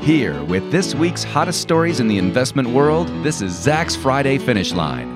Here with this week's hottest stories in the investment world, this is Zacks Friday Finish Line.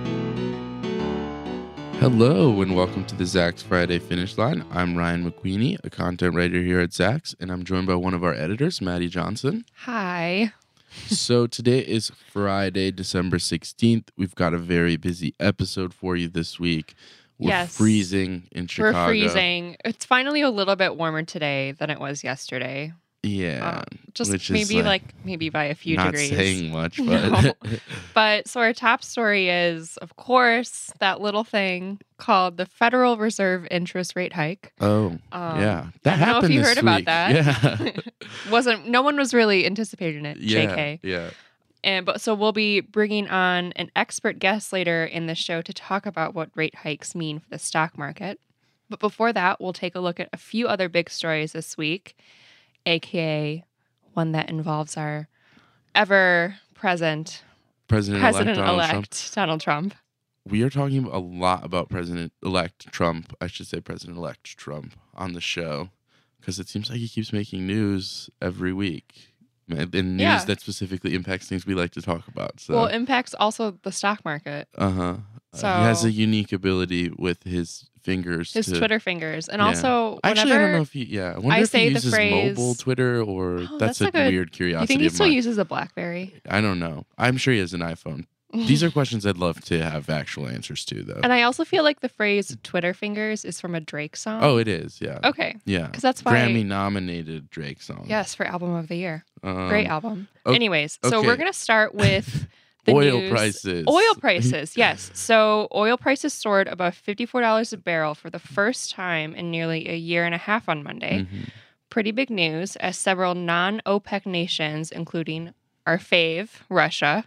Hello and welcome to the Zacks Friday Finish Line. I'm Ryan McQueenie, a content writer here at Zacks, and I'm joined by one of our editors, Maddie Johnson. Hi. So today is Friday, December 16th. We've got a very busy episode for you this week. We're freezing in Chicago. We're freezing. It's finally a little bit warmer today than it was yesterday. Yeah. Just maybe by a few degrees. Not saying much, but... No. But so our top story is, of course, that little thing called the Federal Reserve interest rate hike. Oh, yeah. That happened I don't know if you this heard about week. that. Yeah. No one was really anticipating it. Yeah, JK. yeah. So we'll be bringing on an expert guest later in the show to talk about what rate hikes mean for the stock market. But before that, we'll take a look at a few other big stories this week, aka one that involves our ever-present President-elect Donald Trump. We are talking a lot about President-elect Trump, President-elect Trump, on the show, because it seems like he keeps making news every week. And news that specifically impacts things we like to talk about. So. Well, impacts also the stock market. So he has a unique ability with his fingers. Twitter fingers. And also, whenever actually, I don't know if he, I wonder if he uses mobile Twitter or that's a weird curiosity. You think he of still mine. uses a BlackBerry? I don't know. I'm sure he has an iPhone. These are questions I'd love to have actual answers to, though. And I also feel like the phrase Twitter fingers is from a Drake song. Oh, it is, yeah. Okay. Yeah. Because that's why. Grammy-nominated Drake song. Yes, for Album of the Year. Great album. Okay. Anyways, so we're going to start with the oil news. prices. Oil prices, yes. So oil prices soared above $54 a barrel for the first time in nearly a year and a half on Monday. Mm-hmm. Pretty big news, as several non-OPEC nations, including our fave, Russia,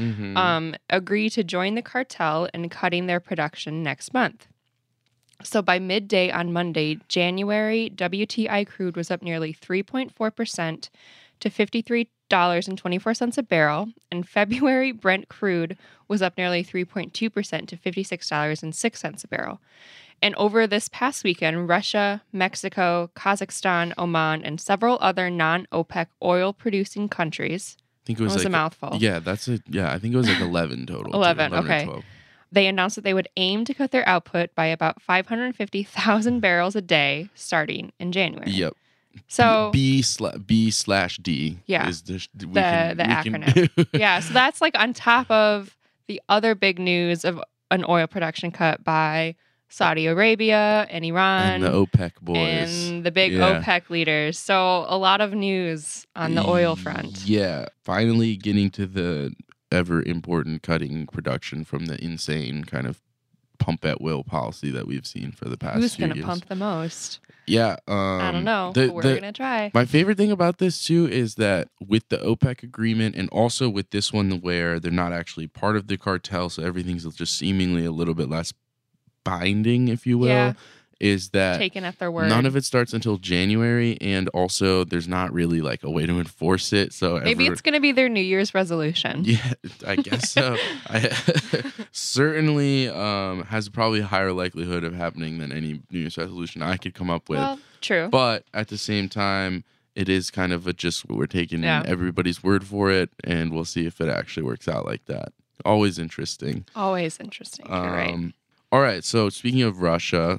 agree to join the cartel in cutting their production next month. So by midday on Monday, January WTI crude was up nearly 3.4% to $53.24 a barrel, and February Brent crude was up nearly 3.2% to $56.06 a barrel. And over this past weekend, Russia, Mexico, Kazakhstan, Oman, and several other non-OPEC oil-producing countries. I think it was a mouthful. Yeah, that's it. Yeah, I think it was like 11 total. 11, okay. Or 12. They announced that they would aim to cut their output by about 550,000 barrels a day starting in January. Yep. So B/D. Yeah. Is the acronym. Yeah. So that's like on top of the other big news of an oil production cut by Saudi Arabia and Iran. And the OPEC boys. And the big OPEC leaders. So a lot of news on the oil front. Yeah. Finally getting to the ever important cutting production from the insane kind of pump at will policy that we've seen for the past Who's few years. Who's going to pump the most? Yeah. I don't know, but we're going to try. My favorite thing about this, too, is that with the OPEC agreement and also with this one where they're not actually part of the cartel, so everything's just seemingly a little bit less binding, if you will, is that taken at their word. None of it starts until January, and also there's not really like a way to enforce it. So maybe it's going to be their New Year's resolution. Yeah, I guess so. Certainly has probably a higher likelihood of happening than any New Year's resolution I could come up with. Well, true. But at the same time, it is kind of we're taking everybody's word for it, and we'll see if it actually works out like that. Always interesting. Always interesting. You're right. All right, so speaking of Russia,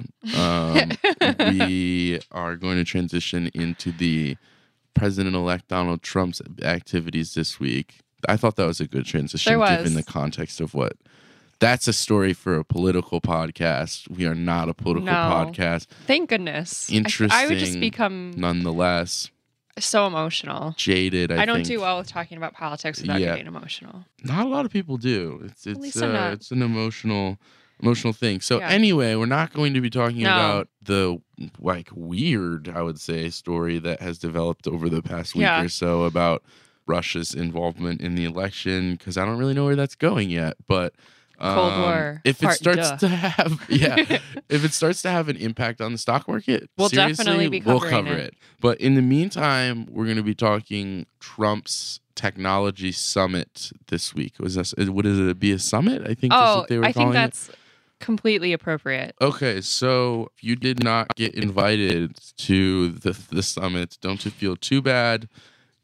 we are going to transition into the President-elect Donald Trump's activities this week. I thought that was a good transition given the context of what... That's a story for a political podcast. We are not a political podcast. Thank goodness. Interesting. I would just become... Nonetheless. So emotional. Jaded, I don't think. do well with talking about politics without getting emotional. Not a lot of people do. It's an emotional thing. So Yeah. anyway, we're not going to be talking about the weird, I would say, story that has developed over the past week or so about Russia's involvement in the election, because I don't really know where that's going yet. But Cold War. If it starts to have if it starts to have an impact on the stock market, we'll definitely be covering cover it. But in the meantime, we're going to be talking Trump's technology summit this week. Would it be a summit? I think that's what they were calling it. I think that's completely appropriate. Okay, so if you did not get invited to the summit, don't you feel too bad.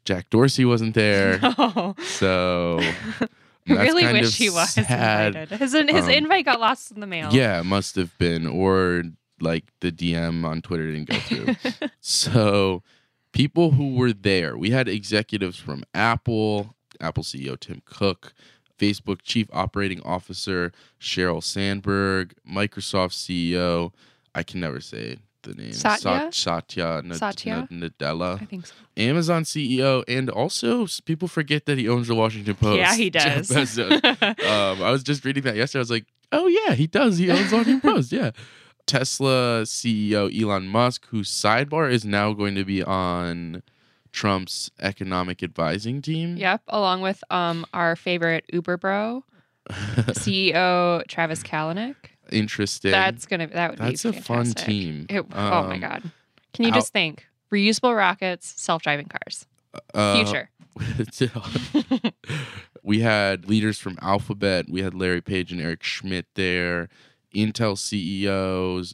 Jack Dorsey wasn't there. No. So really wish he was invited. His invite got lost in the mail. Yeah, it must have been. Or like the DM on Twitter didn't go through. So people who were there, we had executives from Apple CEO Tim Cook, Facebook Chief Operating Officer Sheryl Sandberg, Microsoft CEO, I can never say the name, Satya Nadella. I think so. Amazon CEO, and also people forget that he owns the Washington Post. Yeah, he does. Jeff Bezos. I was just reading that yesterday. I was like, oh yeah, he does. He owns Washington Post. Yeah. Tesla CEO Elon Musk, whose sidebar is now going to be on Trump's economic advising team. Yep, along with our favorite Uber bro, CEO Travis Kalanick. Interesting. That's a fantastic. Fun team. Oh my god! Can you just think? Reusable rockets, self-driving cars. Future. We had leaders from Alphabet. We had Larry Page and Eric Schmidt there. Intel CEO,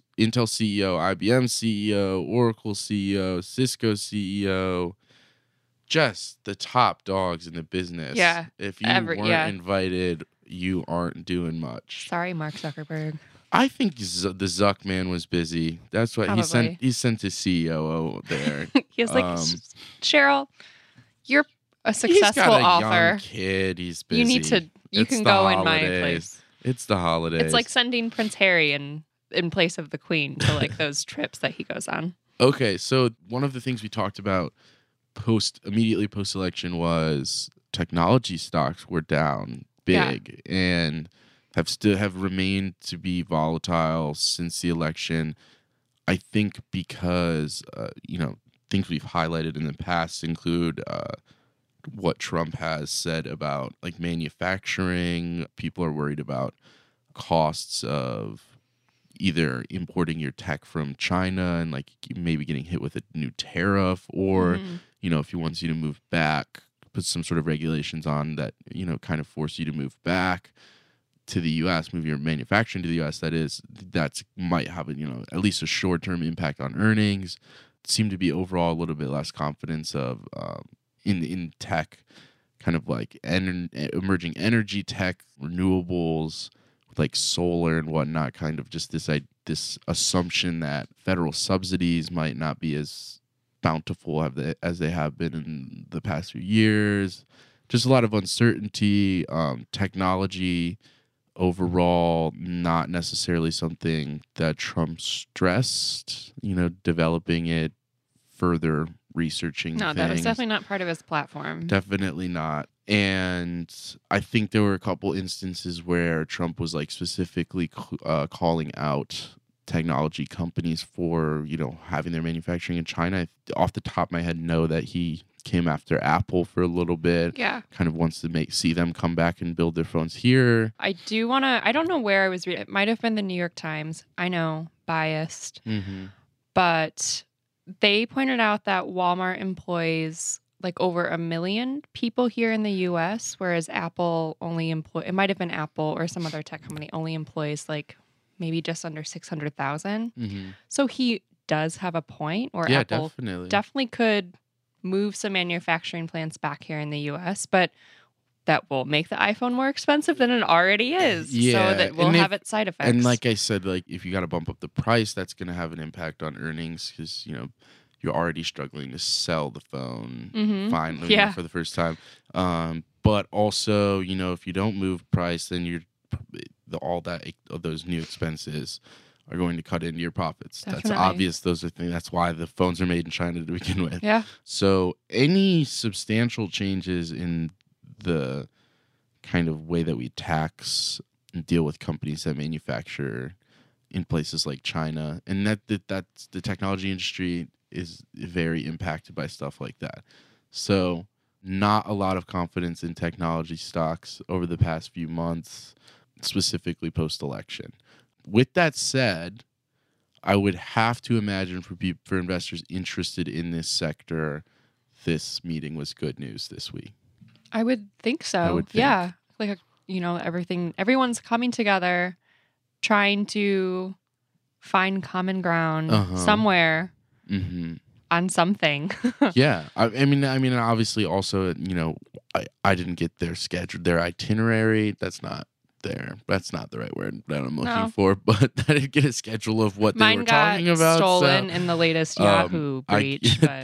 IBM CEO, Oracle CEO, Cisco CEO. Just the top dogs in the business. Yeah. If you weren't invited, you aren't doing much. Sorry, Mark Zuckerberg. I think the Zuck man was busy. That's why he sent his COO there. He was like, Sheryl, you're a successful he's got a author. Young kid, he's busy. You can go in my place. It's the holidays. It's like sending Prince Harry in place of the Queen to like those trips that he goes on. Okay, so one of the things we talked about immediately post election was technology stocks were down big and have remained to be volatile since the election. I think because things we've highlighted in the past include what Trump has said about like manufacturing. People are worried about costs of either importing your tech from China and like maybe getting hit with a new tariff, or if he wants you to move back, put some sort of regulations on that, kind of force you to move back to the U.S., move your manufacturing to the U.S. That's might have at least a short-term impact on earnings. Seem to be overall a little bit less confidence of in tech, kind of like emerging energy tech, renewables, like solar and whatnot. Kind of just this assumption that federal subsidies might not be as bountiful as they have been in the past few years. Just a lot of uncertainty. Technology overall not necessarily something that Trump stressed, developing it, further researching things. That was definitely not part of his platform. Definitely not. And I think there were a couple instances where Trump was like specifically calling out technology companies for, having their manufacturing in China. Off the top of my head, know that he came after Apple for a little bit. Yeah. Kind of wants to see them come back and build their phones here. I don't know where I was reading. It might have been the New York Times. I know, biased. Mm-hmm. But they pointed out that Walmart employs like over 1 million people here in the U.S., whereas Apple it might have been Apple or some other tech company only employs like maybe just under 600,000. Mm-hmm. So he does have a point where Apple definitely could move some manufacturing plants back here in the U.S., but that will make the iPhone more expensive than it already is. Yeah. So that will have its side effects. And like I said, like if you got to bump up the price, that's going to have an impact on earnings because, you're already struggling to sell the phone finally for the first time. But also, if you don't move price, then those new expenses are going to cut into your profits. Definitely. That's obvious. Those are things. That's why the phones are made in China to begin with. Yeah. So any substantial changes in the kind of way that we tax and deal with companies that manufacture in places like China, and that's the technology industry is very impacted by stuff like that. So not a lot of confidence in technology stocks over the past few months, specifically post-election. With that said, I would have to imagine for investors interested in this sector, this meeting was good news this week. I would think so. Yeah. Like, everyone's coming together, trying to find common ground somewhere. Mm-hmm. on something. Yeah. I mean, obviously also, I didn't get their schedule, their itinerary. That's not the right word that I'm looking for, but I didn't get a schedule of what they were talking about. Mine got stolen in the latest Yahoo breach, but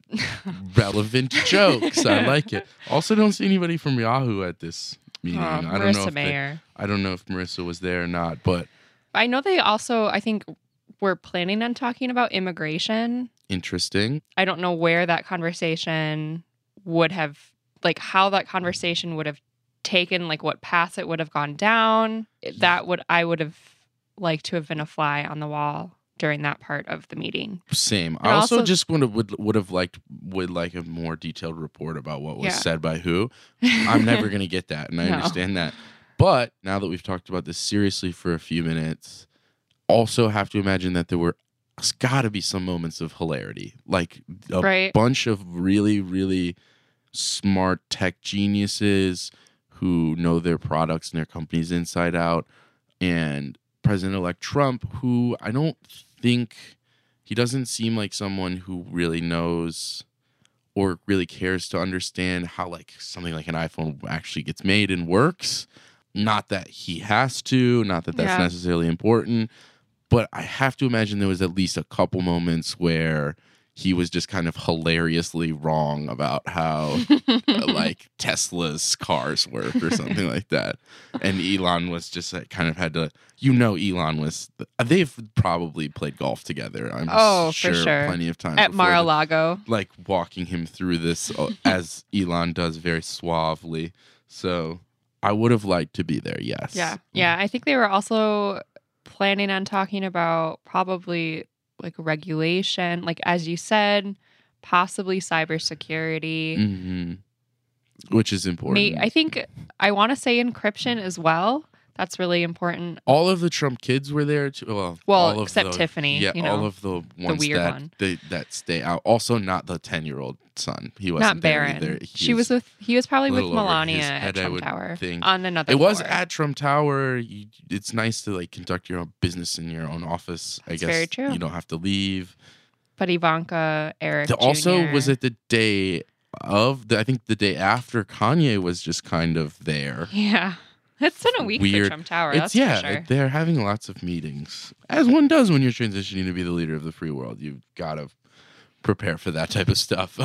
relevant jokes. I like it. Also, don't see anybody from Yahoo at this meeting. Marissa Mayer. I don't know if Marissa was there or not, but I know they also, I think, were planning on talking about immigration. Interesting. I don't know where that conversation would have, like, how that conversation would have taken, like, what path it would have gone down. I would have liked to have been a fly on the wall during that part of the meeting. Same. I also just would like a more detailed report about what was said by who. I'm never going to get that, and I understand that. But now that we've talked about this seriously for a few minutes, also have to imagine that there's got to be some moments of hilarity, like a bunch of really, really smart tech geniuses who know their products and their companies inside out, and President-elect Trump, who I don't think, he doesn't seem like someone who really knows or really cares to understand how, like, something like an iPhone actually gets made and works. Not that he has to, not that that's necessarily important, but I have to imagine there was at least a couple moments where he was just kind of hilariously wrong about how like Tesla's cars work or something like that. And Elon was just like, kind of had to, Elon was, they've probably played golf together. I'm sure, for sure, plenty of times at Mar-a-Lago, like walking him through this as Elon does very suavely. So I would have liked to be there. Yes. Yeah. Yeah. I think they were also planning on talking about probably like regulation, like as you said, possibly cybersecurity, which is important. I think I want to say encryption as well. That's really important. All of the Trump kids were there too. Well, except Tiffany. Yeah, all of the ones that stay out. Also, not the 10-year-old son. He wasn't not Barron. There. He was probably with Melania at Trump Tower on another. It was at Trump Tower. It's nice to like conduct your own business in your own office. That's I guess very true. You don't have to leave. But Ivanka, Eric, also was it the day of? I think the day after Kanye was just kind of there. Yeah. It's been a week for Trump Tower, that's for sure. They're having lots of meetings, as one does when you're transitioning to be the leader of the free world. You've got to prepare for that type of stuff.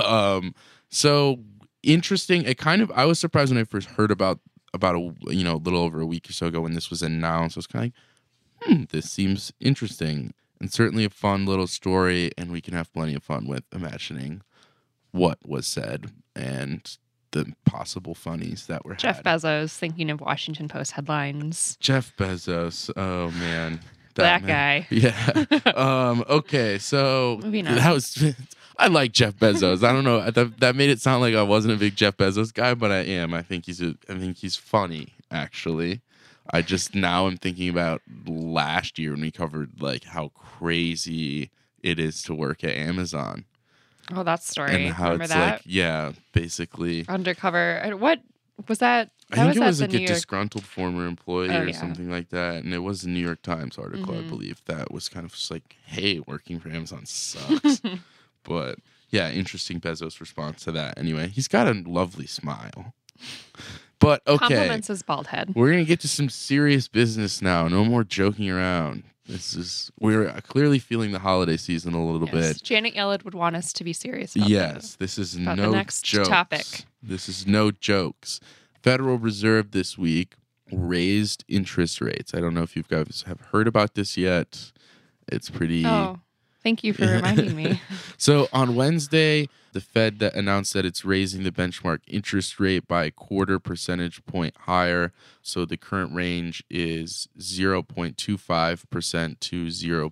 So interesting. I was surprised when I first heard about a little over a week or so ago when this was announced. I was kind of like, this seems interesting, and certainly a fun little story, and we can have plenty of fun with imagining what was said and the possible funnies that were Jeff Bezos thinking of Washington Post headlines. Jeff Bezos. Oh, man. That guy. Yeah. Okay, so that was... I like Jeff Bezos. I don't know. That made it sound like I wasn't a big Jeff Bezos guy, but I am. I think he's funny, actually. I just now am thinking about last year when we covered like how crazy it is to work at Amazon. Oh, that story. And how Remember it's that? like, yeah, basically. Undercover. What was that? I think it was like a disgruntled former employee or something like that. And it was a New York Times article, I believe, that was kind of just like, hey, working for Amazon sucks. But yeah, interesting Bezos response to that. Anyway, he's got a lovely smile. But okay. Compliments his bald head. We're going to get to some serious business now. No more joking around. We're clearly feeling the holiday season a little bit. Janet Yellen would want us to be serious about this is about no the next jokes. topic. This is no jokes. Federal Reserve this week raised interest rates. I don't know if you guys have heard about this yet. It's pretty... Oh, thank you for reminding me. So on Wednesday, the Fed announced that it's raising the benchmark interest rate by a 0.25 percentage point higher. So the current range is 0.25% to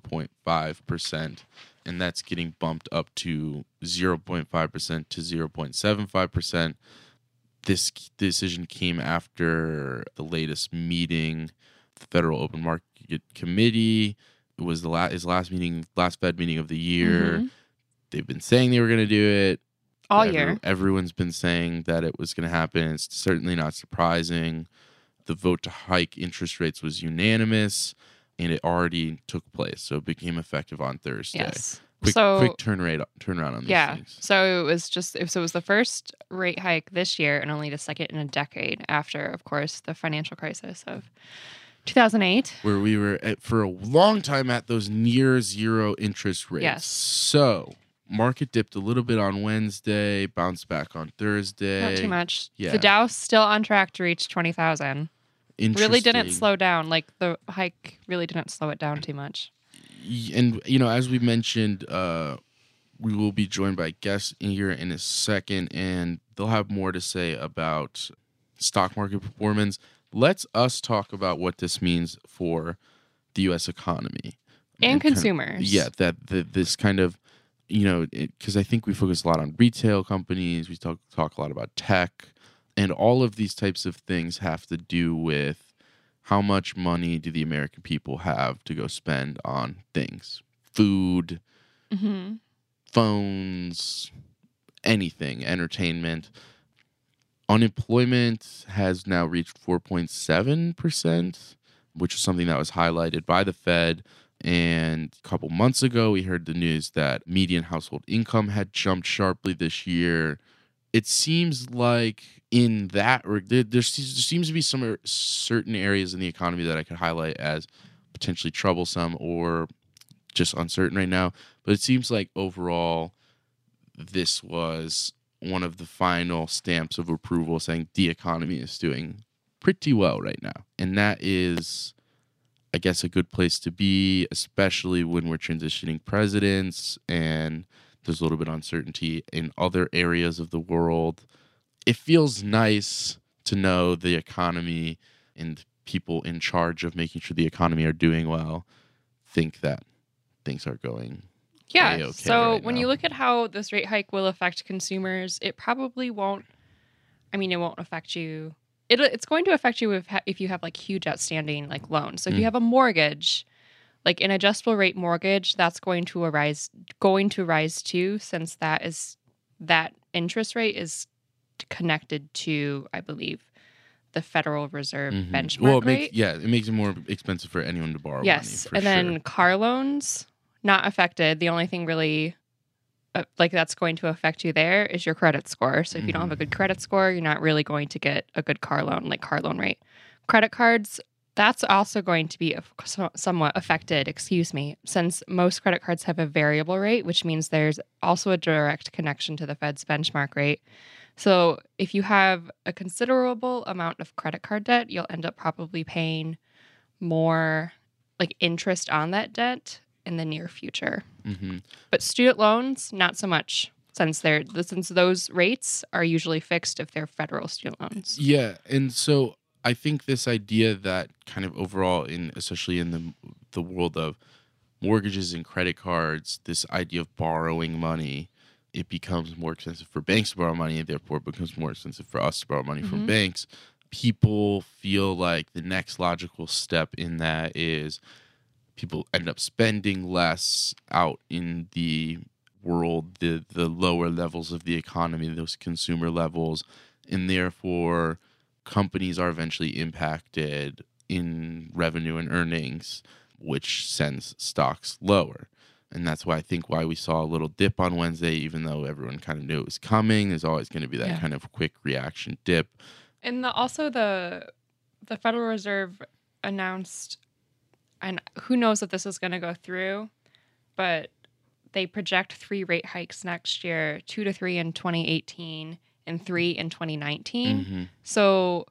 0.5%. And that's getting bumped up to 0.5% to 0.75%. This decision came after the latest meeting, the Federal Open Market Committee. It was his last Fed meeting of the year. They've been saying they were going to do it all year. Everyone's been saying that it was going to happen. It's certainly not surprising. The vote to hike interest rates was unanimous, and it already took place. So it became effective on Thursday. Yes. quick turnaround on these things. So it was the first rate hike this year and only the second in a decade after, of course, the financial crisis of 2008, where we were for a long time at those near zero interest rates. Yes. So market dipped a little bit on Wednesday, bounced back on Thursday. Not too much. Yeah. The Dow's still on track to reach 20,000. Really didn't slow down. Like the hike really didn't slow it down too much. And, as we mentioned, we will be joined by guests here in a second, and they'll have more to say about stock market performance. Let's us talk about what this means for the U.S. economy. And consumers. This kind of, because I think we focus a lot on retail companies. We talk a lot about tech. And all of these types of things have to do with how much money do the American people have to go spend on things. Food, phones, anything, entertainment. Unemployment has now reached 4.7%, which is something that was highlighted by the Fed. And a couple months ago, we heard the news that median household income had jumped sharply this year. It seems like in that, there seems to be some certain areas in the economy that I could highlight as potentially troublesome or just uncertain right now. But it seems like overall, this was one of the final stamps of approval saying the economy is doing pretty well right now. And that is, I guess, a good place to be, especially when we're transitioning presidents and there's a little bit of uncertainty in other areas of the world. It feels nice to know the economy and people in charge of making sure the economy are doing well think that things are going A-okay so right when now. you look at how this rate hike will affect consumers, it probably won't. I mean, it won't affect you. It's going to affect you if you have like huge outstanding like loans. So if you have a mortgage, like an adjustable rate mortgage, that's going to rise too, since that interest rate is connected to, I believe, the Federal Reserve benchmark rate. It makes it more expensive for anyone to borrow money. For then car loans, not affected. The only thing really that's going to affect you there is your credit score. So if you don't have a good credit score, you're not really going to get a good car loan rate. Credit cards, that's also going to be somewhat affected, since most credit cards have a variable rate, which means there's also a direct connection to the Fed's benchmark rate. So if you have a considerable amount of credit card debt, you'll end up probably paying more like interest on that debt in the near future. But student loans, not so much, since those rates are usually fixed if they're federal student loans. Yeah, and so I think this idea that kind of overall, especially in the world of mortgages and credit cards, this idea of borrowing money, it becomes more expensive for banks to borrow money, and therefore it becomes more expensive for us to borrow money from banks. People feel like the next logical step in that is people end up spending less out in the world, the lower levels of the economy, those consumer levels, and therefore companies are eventually impacted in revenue and earnings, which sends stocks lower. And that's why we saw a little dip on Wednesday, even though everyone kind of knew it was coming. There's always going to be that kind of quick reaction dip. And also the Federal Reserve announced, and who knows if this is going to go through, but they project 3 rate hikes next year, 2 to 3 in 2018 and 3 in 2019. So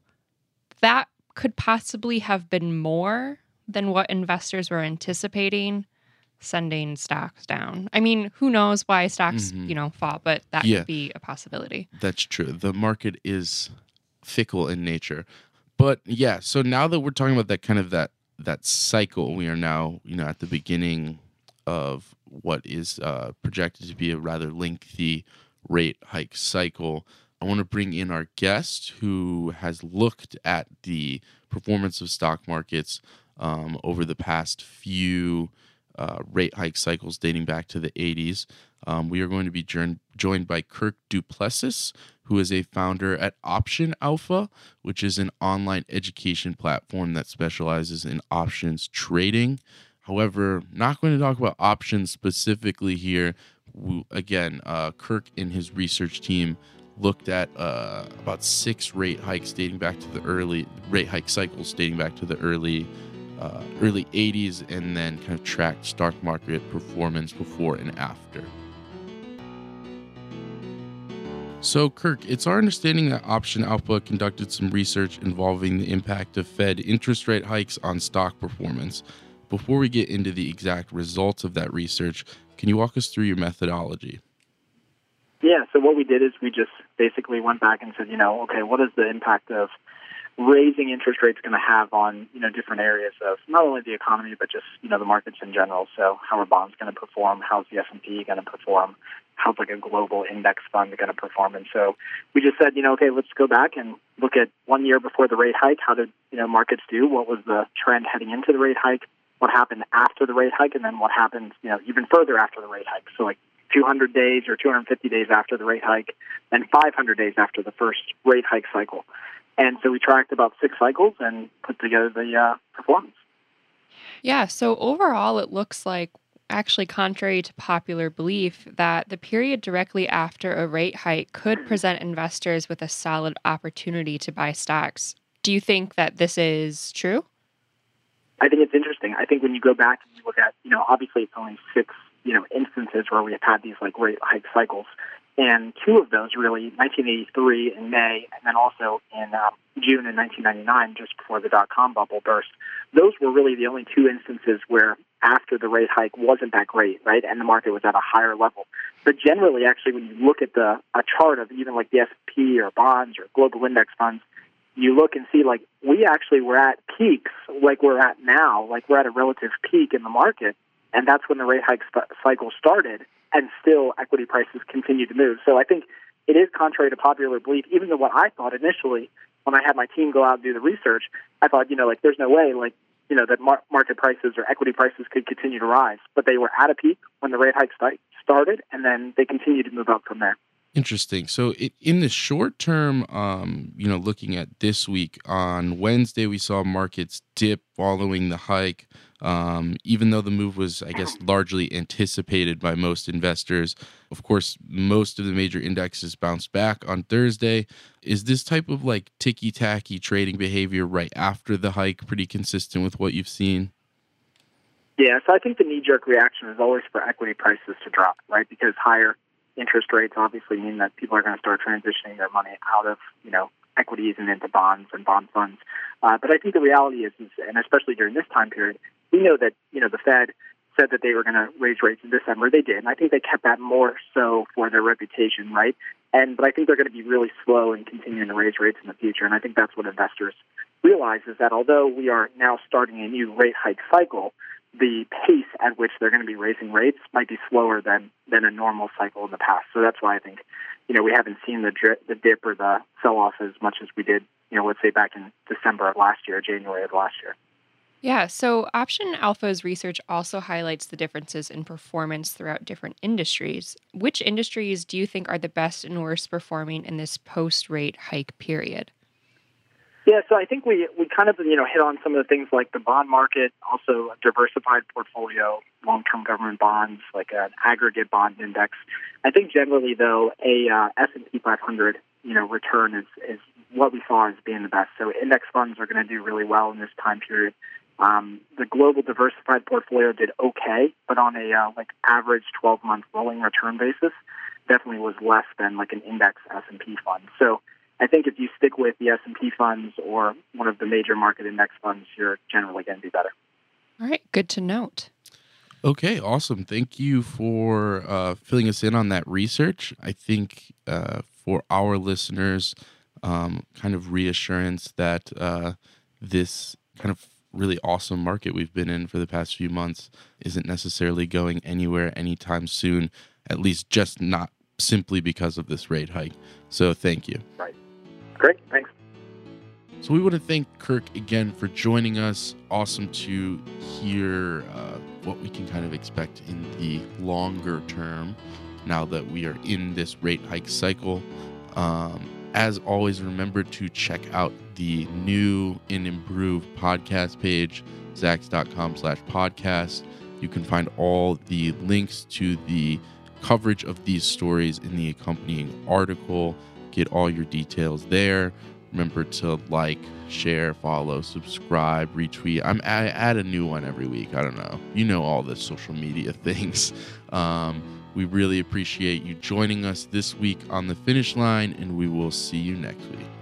that could possibly have been more than what investors were anticipating, sending stocks down. I mean, who knows why stocks, fall, but that could be a possibility. That's true. The market is fickle in nature. But yeah, so now that we're talking about that kind of that cycle, we are now, at the beginning of what is projected to be a rather lengthy rate hike cycle. I want to bring in our guest who has looked at the performance of stock markets over the past few rate hike cycles dating back to the 80s. We are going to be joined by Kirk Du Plessis, who is a founder at Option Alpha, which is an online education platform that specializes in options trading. However, not going to talk about options specifically here. Again, Kirk and his research team looked at about 6 rate hikes dating back to the early rate hike cycles dating back to the early 80s, and then kind of tracked stock market performance before and after. So, Kirk, it's our understanding that Option Alpha conducted some research involving the impact of Fed interest rate hikes on stock performance. Before we get into the exact results of that research, can you walk us through your methodology? Yeah, so what we did is we just basically went back and said, okay, what is the impact of raising interest rates going to have on, different areas of not only the economy, but just, the markets in general. So how are bonds going to perform? How's the S&P going to perform? How's like a global index fund going to perform? And so we just said, okay, let's go back and look at 1 year before the rate hike. How did, markets do? What was the trend heading into the rate hike? What happened after the rate hike? And then what happened, even further after the rate hike? So like 200 days or 250 days after the rate hike, and 500 days after the first rate hike cycle. And so we tracked about 6 cycles and put together the performance. Yeah, so overall, it looks like, actually contrary to popular belief, that the period directly after a rate hike could present investors with a solid opportunity to buy stocks. Do you think that this is true? I think it's interesting. I think when you go back and you look at, obviously it's only 6, instances where we have had these like rate hike cycles. And 2 of those really, 1983 in May, and then also in June in 1999, just before the dot-com bubble burst. Those were really the only 2 instances where after the rate hike wasn't that great, right? And the market was at a higher level. But generally, actually, when you look at a chart of even like the S&P or bonds or global index funds, you look and see like we actually were at peaks like we're at now, like we're at a relative peak in the market. And that's when the rate hike cycle started, and still equity prices continue to move. So I think it is contrary to popular belief, even though what I thought initially when I had my team go out and do the research, I thought, there's no way, that market prices or equity prices could continue to rise. But they were at a peak when the rate hike started, and then they continued to move up from there. Interesting. So in the short term, looking at this week, on Wednesday, we saw markets dip following the hike. Even though the move was, I guess, largely anticipated by most investors. Of course, most of the major indexes bounced back on Thursday. Is this type of like ticky-tacky trading behavior right after the hike pretty consistent with what you've seen? Yeah, so I think the knee-jerk reaction is always for equity prices to drop, right? Because higher interest rates obviously mean that people are going to start transitioning their money out of, equities and into bonds and bond funds. But I think the reality is, and especially during this time period, we know that, the Fed said that they were going to raise rates in December. They did. And I think they kept that more so for their reputation, right? But I think they're going to be really slow in continuing to raise rates in the future. And I think that's what investors realize, is that although we are now starting a new rate hike cycle, the pace at which they're going to be raising rates might be slower than a normal cycle in the past. So that's why I think, we haven't seen the dip or the sell-off as much as we did, let's say back in December of last year, January of last year. Yeah, so Option Alpha's research also highlights the differences in performance throughout different industries. Which industries do you think are the best and worst performing in this post-rate hike period? Yeah, so I think we kind of, hit on some of the things like the bond market, also a diversified portfolio, long-term government bonds, like an aggregate bond index. I think generally, though, a S&P 500, return is what we saw as being the best. So index funds are going to do really well in this time period. The global diversified portfolio did okay, but on a average 12-month rolling return basis, definitely was less than like an index S&P fund. So I think if you stick with the S&P funds or one of the major market index funds, you're generally going to be better. All right, good to note. Okay, awesome. Thank you for filling us in on that research. I think for our listeners, kind of reassurance that this kind of really awesome market we've been in for the past few months isn't necessarily going anywhere anytime soon, at least just not simply because of this rate hike. So thank you. Right. Great. Thanks. So we want to thank Kirk again for joining us. Awesome to hear what we can kind of expect in the longer term now that we are in this rate hike cycle. As always, remember to check out the new and improved podcast page, zax.com/podcast. You can find all the links to the coverage of these stories in the accompanying article. Get all your details there. Remember to like, share, follow, subscribe, retweet. I add a new one every week. I don't know. You know all the social media things. We really appreciate you joining us this week on The Finish Line, and we will see you next week.